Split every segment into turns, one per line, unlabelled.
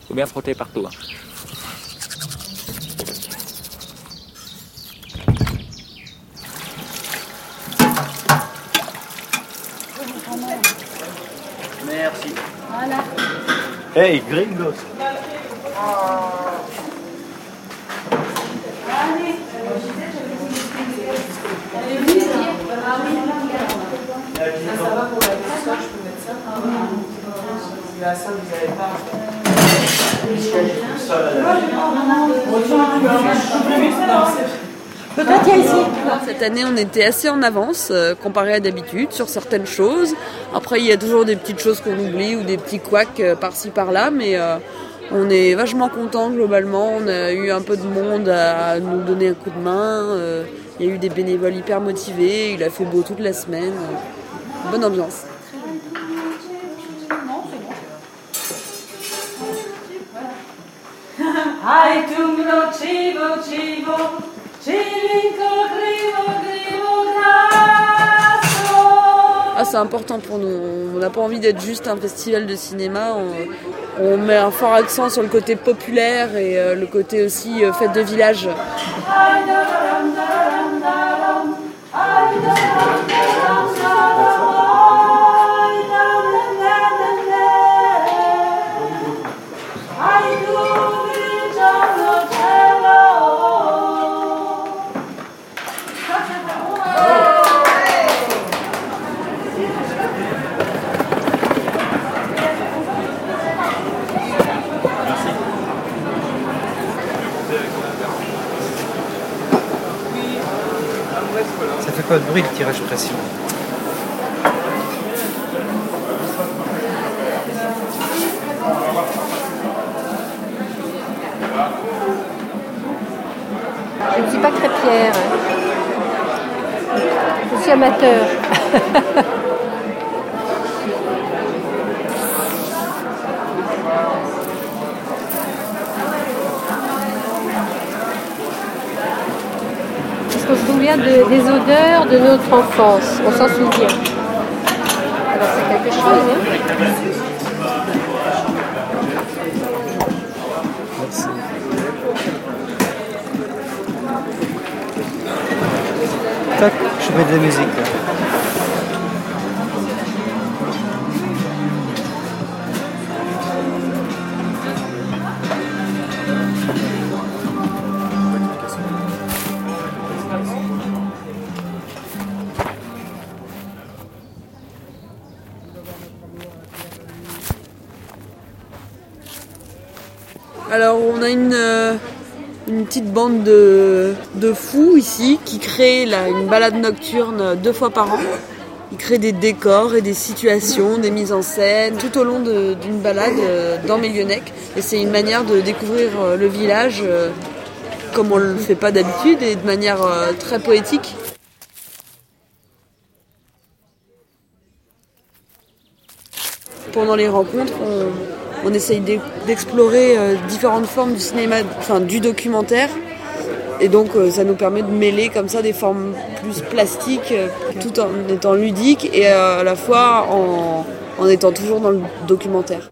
faut bien frotter partout. Hein.
Merci.
Voilà.
Hey, gringos.
Ça va pour la soir, je peux mettre ça. La salle, vous n'avez pas.
Peut-être qu'il y a ici.
Cette année, on était assez en avance comparé à d'habitude sur certaines choses. Après, il y a toujours des petites choses qu'on oublie ou des petits couacs par-ci par-là, mais on est vachement contents globalement. On a eu un peu de monde à nous donner un coup de main. Il y a eu des bénévoles hyper motivés. Il a fait beau toute la semaine. Bonne ambiance. Ah, c'est important pour nous. On n'a pas envie d'être juste un festival de cinéma. On met un fort accent sur le côté populaire et le côté aussi fête de village.
Ça fait pas de bruit le tirage pression.
Je ne suis pas crêpière. Je suis amateur. On se souvient des odeurs de notre enfance, on s'en souvient. Alors c'est quelque chose, hein.
Merci. Tac, je mets de la musique là.
Alors on a une petite bande de fous ici qui créent une balade nocturne 2 fois par an. Ils créent des décors et des situations, des mises en scène tout au long d'une balade dans Mélionnec. Et c'est une manière de découvrir le village comme on ne le fait pas d'habitude et de manière très poétique. Pendant les rencontres, on essaye d'explorer différentes formes du cinéma, enfin du documentaire. Et donc ça nous permet de mêler comme ça des formes plus plastiques tout en étant ludiques et à la fois en étant toujours dans le documentaire.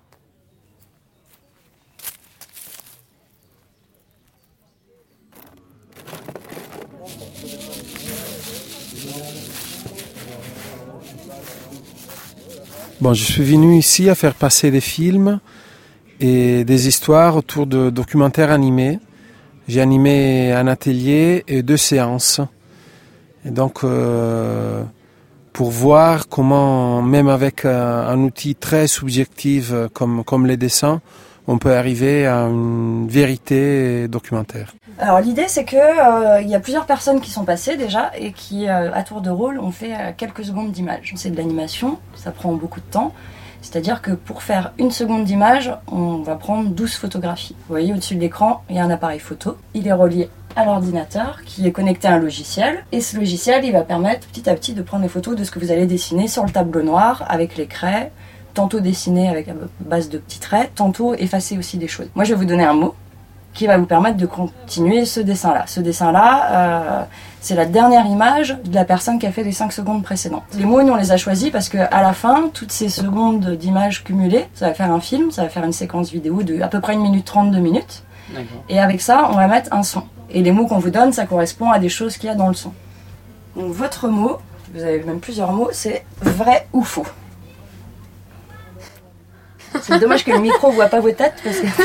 Bon, je suis venu ici à faire passer des films et des histoires autour de documentaires animés. J'ai animé un atelier et 2 séances. Et donc, pour voir comment, même avec un outil très subjectif comme les dessins, on peut arriver à une vérité documentaire.
Alors l'idée c'est que y a plusieurs personnes qui sont passées déjà et qui à tour de rôle ont fait quelques secondes d'image. C'est de l'animation, ça prend beaucoup de temps. C'est-à-dire que pour faire 1 seconde d'image, on va prendre 12 photographies. Vous voyez au-dessus de l'écran, il y a un appareil photo. Il est relié à l'ordinateur qui est connecté à un logiciel. Et ce logiciel, il va permettre petit à petit de prendre des photos de ce que vous allez dessiner sur le tableau noir avec les craies, tantôt dessiner avec à base de petits traits, tantôt effacer aussi des choses. Moi je vais vous donner un mot qui va vous permettre de continuer ce dessin-là. Ce dessin-là, c'est la dernière image de la personne qui a fait les 5 secondes précédentes. Les mots, nous, on les a choisis parce qu'à la fin, toutes ces secondes d'images cumulées, ça va faire un film, ça va faire une séquence vidéo de à peu près 1 minute 30, 2 minutes. Et avec ça, on va mettre un son. Et les mots qu'on vous donne, ça correspond à des choses qu'il y a dans le son. Donc votre mot, vous avez même plusieurs mots, c'est vrai ou faux. C'est dommage que le micro ne voit pas vos têtes parce que...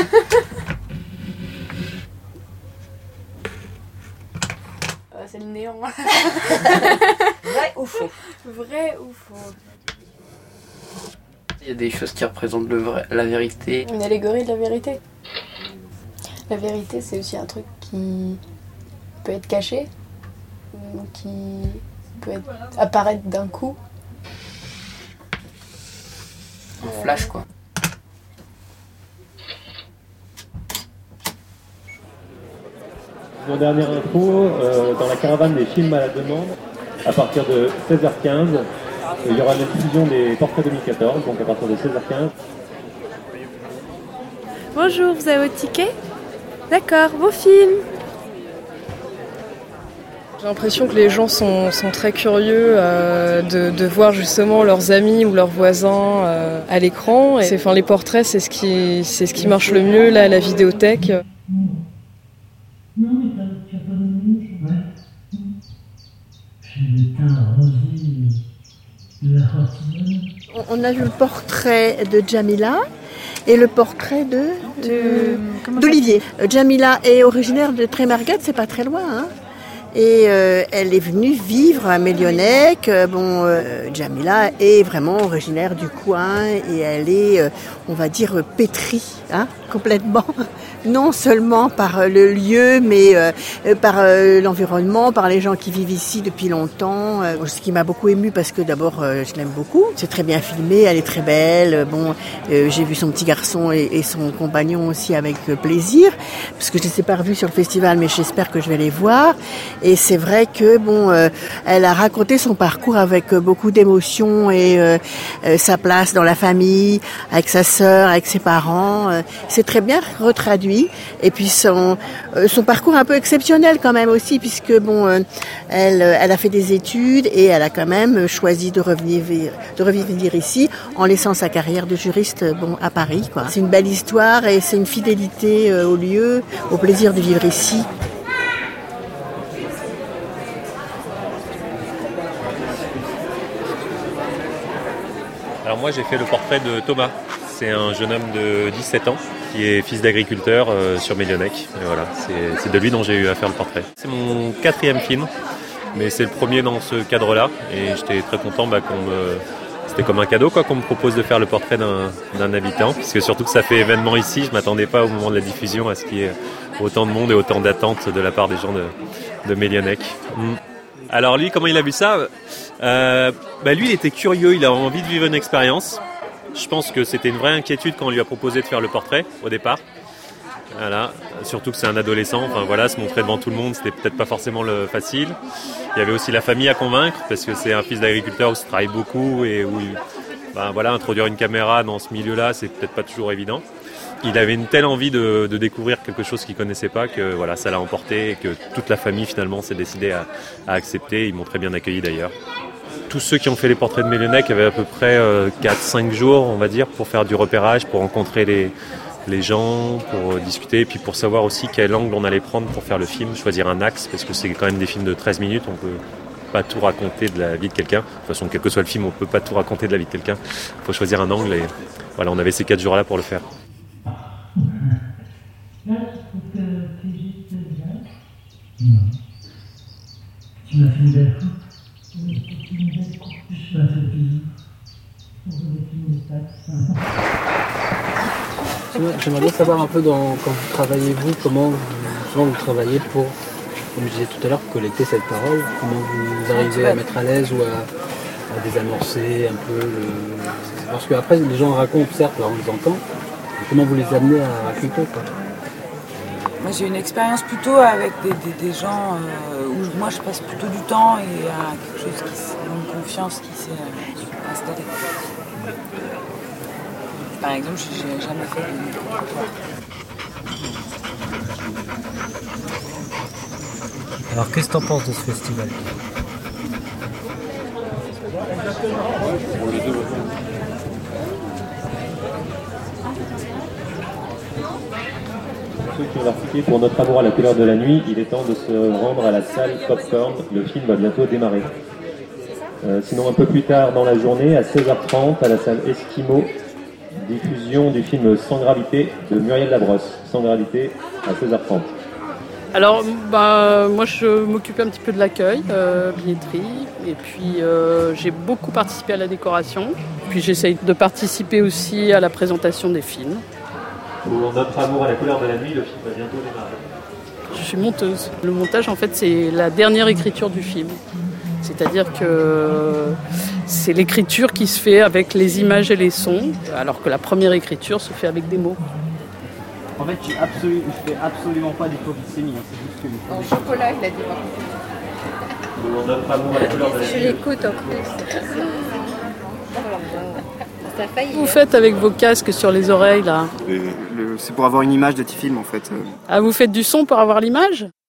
C'est le néant.
Vrai ou faux?
Vrai ou faux?
Il y a des choses qui représentent la vérité.
Une allégorie de la vérité. La vérité, c'est aussi un truc qui peut être caché, qui peut apparaître d'un coup.
Un flash, quoi.
Mon dernière info, dans la caravane des films à la demande, à partir de 16h15, il y aura la diffusion des portraits 2014, donc à partir de 16h15.
Bonjour, vous avez votre ticket? D'accord, beau film.
J'ai l'impression que les gens sont très curieux de voir justement leurs amis ou leurs voisins à l'écran. Et les portraits, c'est ce qui marche le mieux là, à la vidéothèque.
Non, mais tu as pas donné, ouais. J'ai le teint rosé de la Fortune.
On a vu le portrait de Jamila et le portrait d'Olivier. Jamila est originaire de Trémarguet, c'est pas très loin, hein. Et elle est venue vivre à Mélionnec. Jamila est vraiment originaire du coin et elle est, on va dire, pétrie, hein, complètement. Non seulement par le lieu, mais par l'environnement, par les gens qui vivent ici depuis longtemps. Ce qui m'a beaucoup émue parce que d'abord, je l'aime beaucoup. C'est très bien filmé, elle est très belle. J'ai vu son petit garçon et son compagnon aussi avec plaisir, parce que je ne les ai pas revus sur le festival, mais j'espère que je vais les voir. Et c'est vrai que elle a raconté son parcours avec beaucoup d'émotion et sa place dans la famille, avec sa sœur, avec ses parents. C'est très bien retraduit. Et puis son parcours un peu exceptionnel quand même aussi, puisque elle a fait des études et elle a quand même choisi de revenir ici en laissant sa carrière de juriste à Paris, quoi. C'est une belle histoire et c'est une fidélité au lieu, au plaisir de vivre ici.
Alors moi j'ai fait le portrait de Thomas. C'est un jeune homme de 17 ans qui est fils d'agriculteur sur Mélionnec. Et voilà, c'est de lui dont j'ai eu à faire le portrait. C'est mon 4e film, mais c'est le premier dans ce cadre-là. Et j'étais très content c'était comme un cadeau qu'on me propose de faire le portrait d'un habitant. Parce que surtout que ça fait événement ici, je ne m'attendais pas au moment de la diffusion à ce qu'il y ait autant de monde et autant d'attentes de la part des gens de Mélionnec. Alors lui, comment il a vu ça? Lui, il était curieux, il a envie de vivre une expérience. Je pense que c'était une vraie inquiétude quand on lui a proposé de faire le portrait au départ. Voilà. Surtout que c'est un adolescent, se montrer devant tout le monde, c'était peut-être pas forcément facile. Il y avait aussi la famille à convaincre, parce que c'est un fils d'agriculteur où ça travaille beaucoup et où introduire une caméra dans ce milieu-là, c'est peut-être pas toujours évident. Il avait une telle envie de découvrir quelque chose qu'il connaissait pas que ça l'a emporté et que toute la famille finalement s'est décidée à accepter. Ils m'ont très bien accueilli d'ailleurs. Tous ceux qui ont fait les portraits de Mélionnec avaient à peu près 4-5 jours, on va dire, pour faire du repérage, pour rencontrer les gens, pour discuter, et puis pour savoir aussi quel angle on allait prendre pour faire le film, choisir un axe, parce que c'est quand même des films de 13 minutes, on peut pas tout raconter de la vie de quelqu'un. De toute façon, quel que soit le film, on peut pas tout raconter de la vie de quelqu'un. Il faut choisir un angle, et voilà, on avait ces 4 jours-là pour le faire.
Là, je trouve que tu es juste bien. Non. Tu m'as fait une belle coupe. Je m'as fait plaisir.
J'aimerais bien savoir un peu quand vous travaillez comment vous travaillez pour, comme je disais tout à l'heure, collecter cette parole, comment vous arrivez à mettre à l'aise ou à désamorcer un peu parce qu'après les gens racontent, certes, on les entend, mais comment vous les amenez à raconter, quoi.
Moi j'ai une expérience plutôt avec des gens où moi je passe plutôt du temps et à quelque chose une confiance qui s'est installée. Par exemple, j'ai jamais fait de micro-trottoir.
Alors qu'est-ce que tu en penses de ce festival?
Ceux qui ont l'article pour Notre amour à la couleur de la nuit, il est temps de se rendre à la salle Popcorn. Le film va bientôt démarrer. Sinon, un peu plus tard dans la journée, à 16h30, à la salle Esquimau, diffusion du film Sans gravité de Muriel Labrosse. Sans gravité à 16h30.
Alors, moi je m'occupe un petit peu de l'accueil, billetterie, et puis j'ai beaucoup participé à la décoration. Puis j'essaye de participer aussi à la présentation des films.
Pour Notre amour à la couleur de la nuit, le film va bientôt démarrer.
Je suis monteuse. Le montage, en fait, c'est la dernière écriture du film. C'est-à-dire que c'est l'écriture qui se fait avec les images et les sons, alors que la première écriture se fait avec des mots.
En fait, je fais absolument pas d'hypoglycémie. C'est juste que...
En chocolat, il a dit.
Pour Notre amour à la couleur de la nuit.
Je l'écoute en plus.
Vous faites avec vos casques sur les oreilles, là?
C'est pour avoir une image de tes films, en fait.
Ah, vous faites du son pour avoir l'image?